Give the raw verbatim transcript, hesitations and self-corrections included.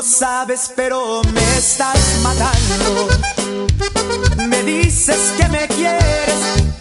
lo sabes, pero me estás matando. Me dices que me quieres,